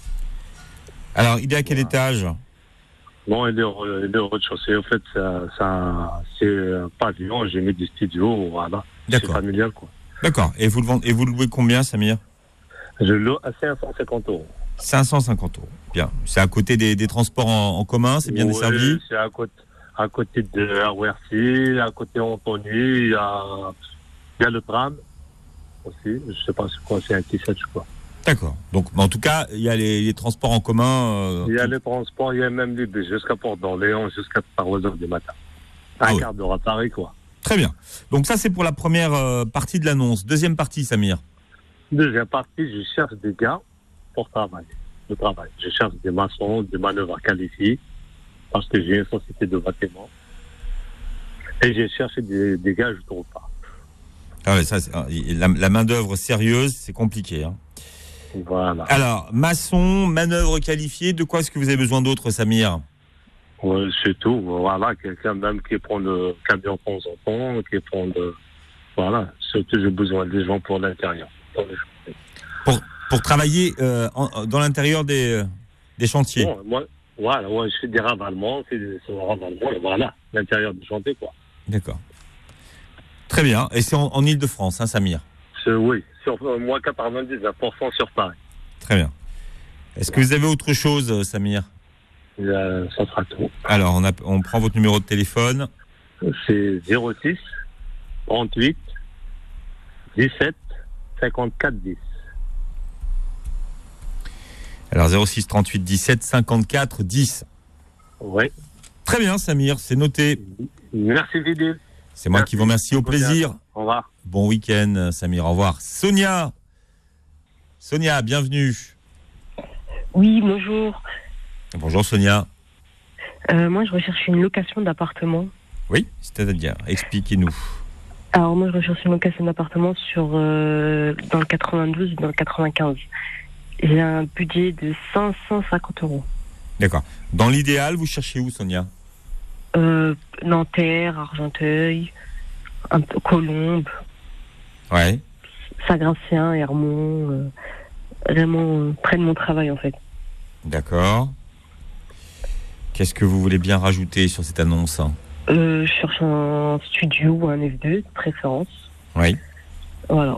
Alors, il est à quel étage? Bon, il est au il est au rez-de-chaussée. En fait, ça, ça, c'est un pavillon, j'ai mis des studios, voilà. D'accord. C'est familial, quoi. D'accord. Et vous le vendez, et vous le louez combien, Samir? Je loue à cinq cent cinquante euros. cinq cent cinquante euros. Bien. C'est à côté des, des transports en, en commun, c'est bien Oui, desservi? c'est à côté, à côté de R O R C, à côté d'Antony, il y a, il y a le tram aussi. Je sais pas c'est quoi, c'est un T sept, je crois. D'accord. Donc, mais en tout cas, il y a les, les transports en commun. Euh, Il y a les transports, il y a même les bus jusqu'à Port-d'Orléans, jusqu'à trois heures du matin. Un Ah oui. quart d'heure à Paris, quoi. Très bien. Donc ça, c'est pour la première euh, partie de l'annonce. Deuxième partie, Samir. Deuxième partie, je cherche des gars pour travailler. Le travail. Je cherche des maçons, des manœuvres qualifiés, parce que j'ai une société de bâtiment. Et j'ai cherché des, des gars, je ne trouve pas. Ah ouais, ça, c'est- la, la main d'œuvre sérieuse, c'est compliqué. Hein. Voilà. Alors, maçon, manœuvre qualifiée. De quoi est-ce que vous avez besoin d'autre, Samir? Ouais, c'est tout. Voilà, quelqu'un même qui prend le camion de temps en temps, qui prend le... Voilà, surtout j'ai besoin des gens pour l'intérieur. Pour les chantiers. Pour, pour travailler euh, en- dans l'intérieur des, euh, des chantiers. Bon, moi, voilà, ouais, je fais des ravalements, c'est des c'est des ravalements, et voilà, l'intérieur du chantier, quoi. D'accord. Très bien. Et c'est en, en Ile-de-France, hein, Samir? C'est, oui, sur, euh, moi, quatre-vingt-dix-neuf pour cent sur Paris. Très bien. Est-ce que vous avez autre chose, euh, Samir? Euh, ça sera tout. Alors, on, a, on prend votre numéro de téléphone. C'est zéro six trente-huit dix-sept cinquante-quatre dix. Alors, zéro six trente-huit dix-sept cinquante-quatre dix. Oui. Très bien, Samir, c'est noté. Merci, Philippe. C'est moi qui vous remercie. Au plaisir. Au revoir. Bon week-end, Samir. Au revoir. Sonia. Sonia, bienvenue. Oui, bonjour. Bonjour, Sonia. Euh, moi, je recherche une location d'appartement. Oui, c'est-à-dire, expliquez-nous. Alors, moi, je recherche une location d'appartement sur euh, dans le quatre-vingt-douze et dans le quatre-vingt-quinze. J'ai un budget de cinq cent cinquante euros. D'accord. Dans l'idéal, vous cherchez où, Sonia? Euh, Nanterre, Argenteuil, un peu Colombes, Ouais. Saint-Gratien, Hermont, euh, vraiment euh, près de mon travail, en fait. D'accord. Qu'est-ce que vous voulez bien rajouter sur cette annonce? Euh, je cherche un studio ou un F deux, de préférence. Oui. Voilà.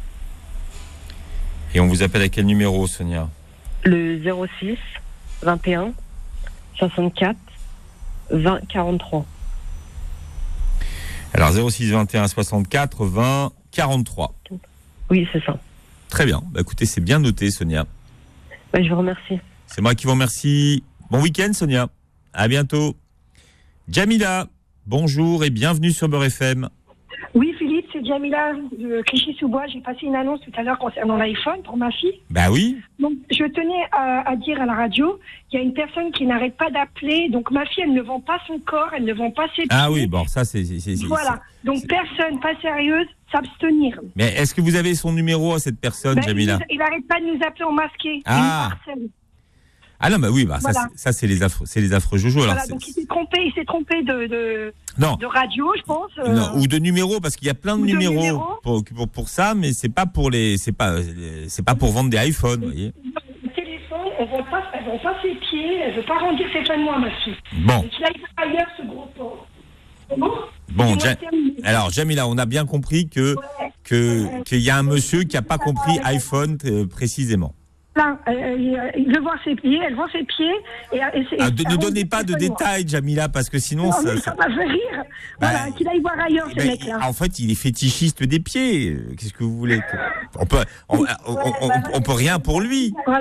Et on vous appelle à quel numéro, Sonia? Le zéro six vingt et un soixante-quatre vingt quarante-trois. Alors, zéro six vingt et un soixante-quatre vingt quarante-trois. Oui, c'est ça. Très bien. Bah, écoutez, c'est bien noté, Sonia. Bah, je vous remercie. C'est moi qui vous remercie. Bon week-end, Sonia. À bientôt. Jamila, bonjour et bienvenue sur Beurre F M. Oui, Philippe, c'est Jamila de Clichy-sous-Bois. J'ai passé une annonce tout à l'heure concernant l'iPhone pour ma fille. Bah oui. Donc, je tenais à, à dire à la radio qu'il y a une personne qui n'arrête pas d'appeler. Donc, ma fille, elle ne vend pas son corps, elle ne vend pas ses pieds. Ah oui, bon, ça c'est... c'est- c'est- Voilà. Donc, personne pas sérieuse, s'abstenir. Mais est-ce que vous avez son numéro à cette personne, Ben, Jamila? il, il arrête pas de nous appeler en masqué. Ah. Il nous harcèle. Ah non, bah oui, bah ça, Voilà. c'est- ça c'est les affreux, c'est les affreux joujou. Alors, Voilà, c'est- donc il s'est trompé, il s'est trompé de, de, Non. de radio, je pense. euh, non, ou de numéros, parce qu'il y a plein de ou de numéros, numéros. Pour, pour pour ça, mais c'est pas pour les, c'est pas, c'est pas pour vendre des iPhones, vous voyez. Le téléphone, elle ne vend pas, elle vend pas ses pieds, elle ne veut pas rendir ses fins de mois, ma fille. Bon. Donc là, il va ailleurs, ce gros porc. Bon, Bon, C'est Ja- moi terminé. alors Jamila, on a bien compris que que qu'il y a un monsieur qui a pas compris iPhone euh, précisément. Là, euh, euh, il veut voir ses pieds, elle vend ses pieds. Et, et c'est- Ah, de- ne elle donnez rendir pas ses de fins mois. détails, Jamila, parce que sinon Non, ça. mais ça- ça m'a fait rire. Voilà, qu'il aille voir ailleurs, ce Ben, mec-là. en fait, il est fétichiste des pieds. Qu'est-ce que vous voulez que- On peut, on, on, on- on- on peut rien pour lui. Voilà.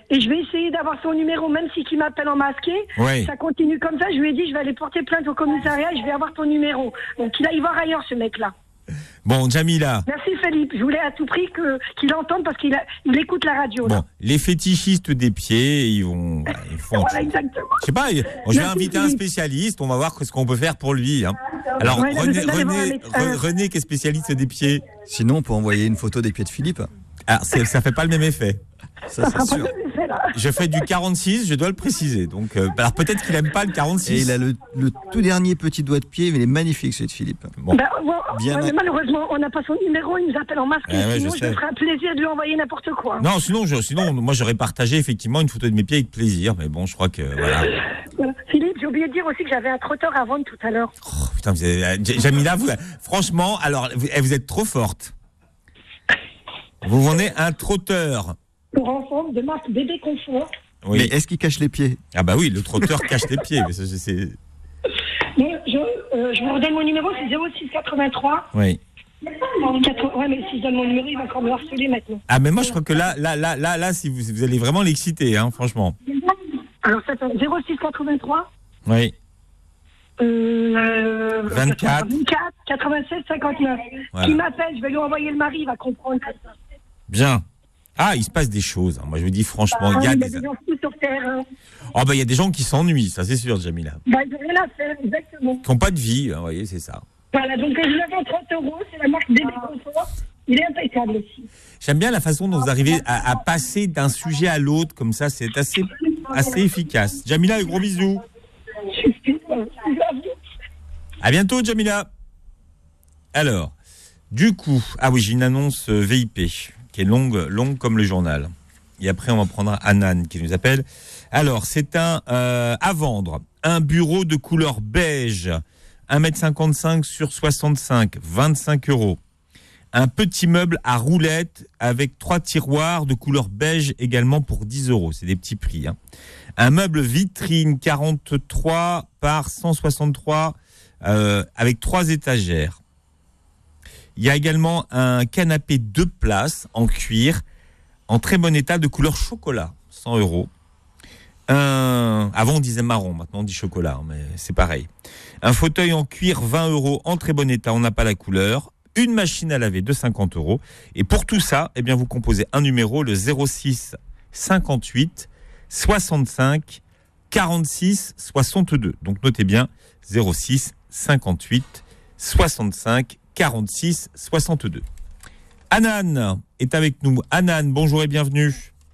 Et je vais essayer d'avoir son numéro, même si qui m'appelle en masqué. Ouais. Ça continue comme ça. Je lui ai dit, je vais aller porter plainte au commissariat et je vais avoir ton numéro. Donc il aille voir ailleurs, ce mec-là. Bon, Jamila. Merci Philippe. Je voulais à tout prix que, qu'il entende parce qu'il a, il écoute la radio. Là. Bon, les fétichistes des pieds, ils vont. Voilà, ils font... Voilà, exactement. Je sais pas, je vais Merci, inviter un Philippe. spécialiste, on va voir ce qu'on peut faire pour lui. Hein. Alors, Ouais, là, René, vous allez voir un René, médecin. Re- René, qui est spécialiste des pieds. Sinon, on peut envoyer une photo des pieds de Philippe. Ah, c'est, ça fait pas le même effet. Ça, c'est sûr. Je fais du quarante-six, je dois le préciser. Donc, euh, alors peut-être qu'il aime pas le quarante-six. Et il a le, le tout dernier petit doigt de pied, mais il est magnifique, celui de Philippe. Bon. Bah, bon, Bien ouais, à- mais malheureusement, on n'a pas son numéro, il nous appelle en masque. Ah ouais, sinon, je je, sais. me ferai un plaisir de lui envoyer n'importe quoi. Non, sinon, je, sinon, moi, j'aurais partagé effectivement une photo de mes pieds avec plaisir. Mais bon, je crois que voilà. Voilà. Philippe, j'ai oublié de dire aussi que j'avais un trotteur à vendre tout à l'heure. Oh, putain, vous avez, euh, J- Jamila, vous, franchement, alors, vous, eh, vous êtes trop forte. Vous vendez un trotteur. Pour enfants, de marque Bébé Confort. Oui. Mais est-ce qu'il cache les pieds? Ah bah oui, le trotteur cache les pieds. Mais ça, c'est- c'est... Bon, je, euh, je vous redonne mon numéro, c'est zéro six quatre-vingt-trois. Oui. quatre- Ouais, mais si je donne mon numéro, il va encore me harceler maintenant. Ah mais moi je crois que là, là, là, là, là, si vous, vous allez vraiment l'exciter, hein, franchement. Alors, ça fait zéro six quatre-vingt-trois. Oui. Euh, vingt-quatre. vingt-quatre, quatre-vingt-sept, cinquante-neuf. Voilà. Qui m'appelle, je vais lui envoyer le mari, il va comprendre. Bien. Ah, il se passe des choses. hein. Moi je vous dis franchement, il y a Ah, des. des gens fous sur terre. Hein. Oh bah il y a des gens qui s'ennuient, ça c'est sûr, Jamila. Bah, ils n'ont rien à faire, exactement. Qui n'ont pas de vie, hein, vous voyez, c'est ça. Voilà, donc je le vends trente euros, c'est la marque Bébé Confort. Il est impeccable aussi. J'aime bien la façon dont vous arrivez à, à passer d'un sujet à l'autre comme ça, c'est assez, assez efficace. Jamila, gros bisous. À bientôt, Jamila. Alors, du coup, ah oui, j'ai une annonce euh, V I P qui est longue, longue comme le journal. Et après, on va prendre Anan qui nous appelle. Alors, c'est un euh, à vendre, un bureau de couleur beige, un mètre cinquante-cinq sur soixante-cinq, vingt-cinq euros. Un petit meuble à roulettes avec trois tiroirs de couleur beige également pour dix euros. C'est des petits prix. Hein. Un meuble vitrine quarante-trois par cent soixante-trois euh, avec trois étagères. Il y a également un canapé deux places en cuir en très bon état de couleur chocolat, cent euros. Un... Avant on disait marron, maintenant on dit chocolat, hein, mais c'est pareil. Un fauteuil en cuir, vingt euros, en très bon état, on n'a pas la couleur. Une machine à laver de cinquante euros. Et pour tout ça, eh bien, vous composez un numéro, le zéro six cinquante-huit soixante-cinq quarante-six soixante-deux. Donc notez bien, zéro six cinquante-huit soixante-cinq quarante-six soixante-deux. Anan est avec nous. Anan, bonjour et bienvenue.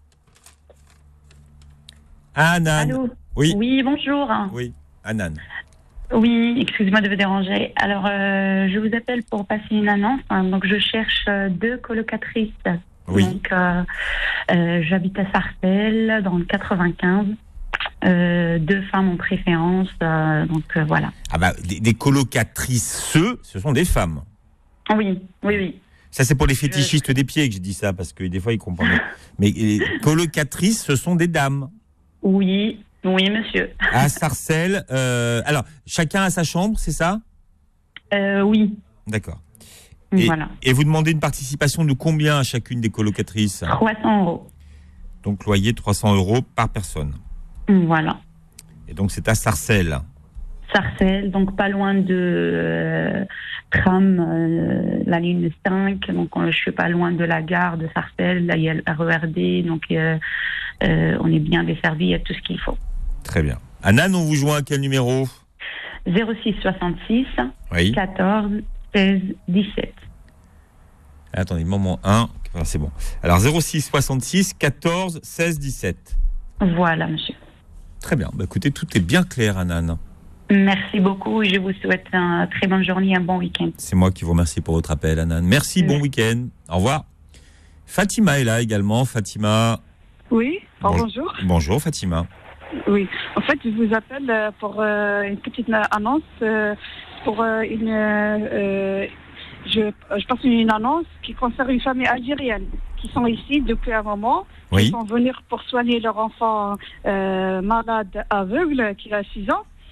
Anan. Allô. Oui. Oui, bonjour. Oui, Anan. Oui, excusez-moi de vous déranger. Alors, euh, je vous appelle pour passer une annonce. Hein. Donc, je cherche euh, deux colocatrices. Oui. Donc, euh, euh, j'habite à Sarcelles, dans le quatre-vingt-quinze. Euh, deux femmes en préférence. Euh, donc, euh, voilà. Ah bah, des, des colocatrices, ce, ce sont des femmes. Oui, oui, oui. Ça, c'est pour les fétichistes des pieds que j'ai dit ça, parce que des fois, ils comprennent. Mais les colocatrices, ce sont des dames. Oui, oui, monsieur. À Sarcelles. Euh, alors, chacun a sa chambre, c'est ça? Euh, oui. D'accord. Et, Voilà. et vous demandez une participation de combien à chacune des colocatrices? trois cents euros. Donc, loyer trois cents euros par personne. Voilà. Et donc, c'est à Sarcelles. Sarcelles, donc pas loin de euh, tram, euh, la ligne cinq. Donc, euh, je suis pas loin de la gare de Sarcelles. Là, il y a le R E R D. Donc, euh, euh, on est bien desservi. Il y a tout ce qu'il faut. Très bien. Anan, on vous joint à quel numéro? zéro six soixante-six Oui. quatorze seize dix-sept. Attendez, moment un. Voilà, c'est bon. Alors, zéro six soixante-six quatorze seize dix-sept. Voilà, monsieur. Très bien. Bah, écoutez, tout est bien clair, Anan. Merci beaucoup. Je vous souhaite une très bonne journée et un bon week-end. C'est moi qui vous remercie pour votre appel, Anan. Merci, bon week-end. Au revoir. Fatima est là également. Fatima. Oui, oh, Bonjour. bonjour. Bonjour, Fatima. Oui, en fait, je vous appelle euh, pour euh, une petite euh, annonce. euh, pour euh, une, euh, je, je passe une annonce qui concerne une famille algérienne qui sont ici depuis un moment. Oui. Ils sont venus pour soigner leur enfant euh, malade aveugle qui a six ans.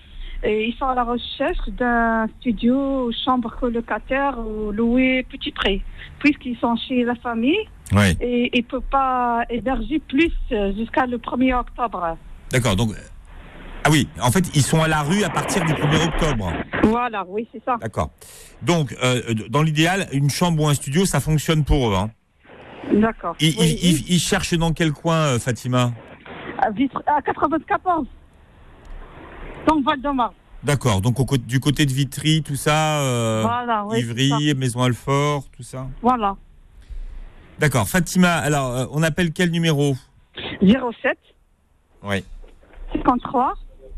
Et ils sont à la recherche d'un studio, chambre colocataire ou loué petit prix. Puisqu'ils sont chez la famille, Ouais. et ils ne peuvent pas héberger plus jusqu'à le premier octobre. D'accord, donc... Ah oui, en fait, ils sont à la rue à partir du premier octobre. Voilà, oui, c'est ça. D'accord. Donc, euh, dans l'idéal, une chambre ou un studio, ça fonctionne pour eux. Hein. D'accord. Ils, Oui, ils, oui. ils, ils cherchent dans quel coin, euh, Fatima ? À, Vitre- à quatre-vingt-quatorze. Dans Val-de-Marne. D'accord, donc au, cô- du côté de Vitry, tout ça, euh, Voilà, oui, Ivry, c'est ça. Maison Alfort, tout ça. Voilà. D'accord, Fatima, alors, euh, on appelle quel numéro ? zéro sept Oui. cinquante-trois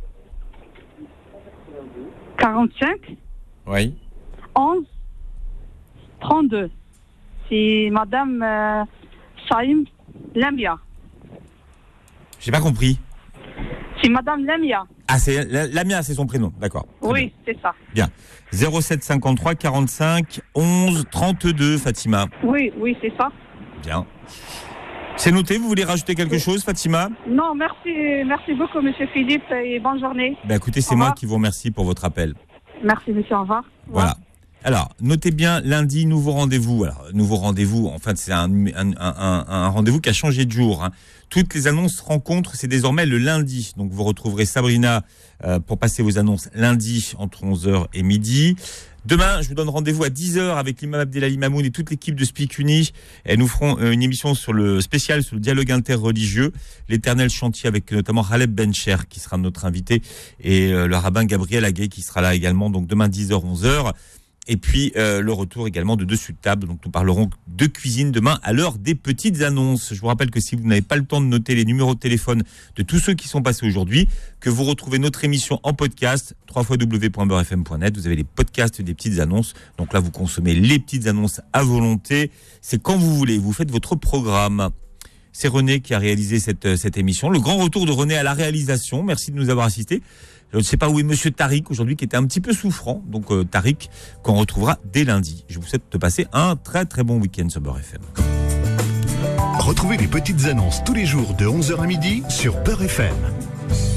quarante-cinq Oui. onze trente-deux. C'est Madame euh, Saïm Lamia. J'ai pas compris. C'est Madame Lamia. Ah, c'est la, Lamia, c'est son prénom, d'accord. Oui, c'est ça. Bien. zéro sept cinquante-trois quarante-cinq onze trente-deux, Fatima. Oui, oui, c'est ça. Bien. C'est noté, vous voulez rajouter quelque chose, Fatima ? Non, merci, merci beaucoup, Monsieur Philippe, et bonne journée. Ben écoutez, c'est Au moi revoir. qui vous remercie pour votre appel. Merci, Monsieur, au revoir. Voilà. Alors, notez bien, lundi, nouveau rendez-vous. Alors, nouveau rendez-vous, en fait, c'est un, un, un, un rendez-vous qui a changé de jour. Hein. Toutes les annonces rencontres, c'est désormais le lundi. Donc, vous retrouverez Sabrina euh, pour passer vos annonces lundi entre onze heures et midi. Demain, je vous donne rendez-vous à dix heures avec l'imam Abdelali Mamoun et toute l'équipe de Speak Uni. Et nous ferons une émission sur le spécial sur le dialogue interreligieux, l'éternel chantier avec notamment Khaled Bencher qui sera notre invité et euh, le rabbin Gabriel Aguet qui sera là également. Donc demain dix heures onze heures. Et puis euh, le retour également de Dessus de table. Donc nous parlerons de cuisine demain à l'heure des petites annonces. Je vous rappelle que si vous n'avez pas le temps de noter les numéros de téléphone de tous ceux qui sont passés aujourd'hui, que vous retrouvez notre émission en podcast, w w w point beurre f m point net. Vous avez les podcasts des petites annonces. Donc là, vous consommez les petites annonces à volonté. C'est quand vous voulez. Vous faites votre programme. C'est René qui a réalisé cette, cette émission. Le grand retour de René à la réalisation. Merci de nous avoir assistés. Je ne sais pas où est Monsieur Tariq aujourd'hui, qui était un petit peu souffrant. Donc euh, Tariq, qu'on retrouvera dès lundi. Je vous souhaite de passer un très très bon week-end sur Beurre F M. Retrouvez les petites annonces tous les jours de onze heures à midi sur Beurre F M.